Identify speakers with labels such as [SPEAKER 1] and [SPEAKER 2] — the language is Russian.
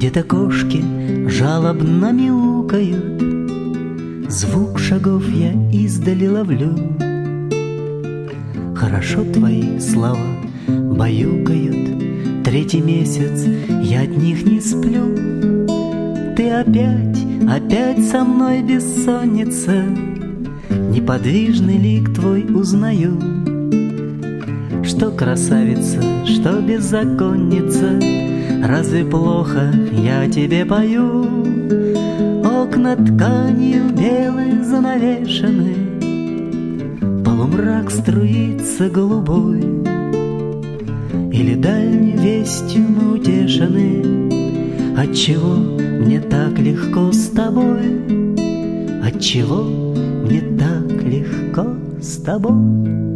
[SPEAKER 1] Где-то кошки жалобно мяукают, звук шагов я издали ловлю. Хорошо твои слова баюкают, третий месяц я от них не сплю. Ты опять со мной бессонница, неподвижный лик твой узнаю. Что красавица, что беззаконница, разве плохо я тебе пою? Окна тканью белой занавешены, полумрак струится голубой. Или дальней вестью мы утешены, отчего мне так легко с тобой? Отчего мне так легко с тобой?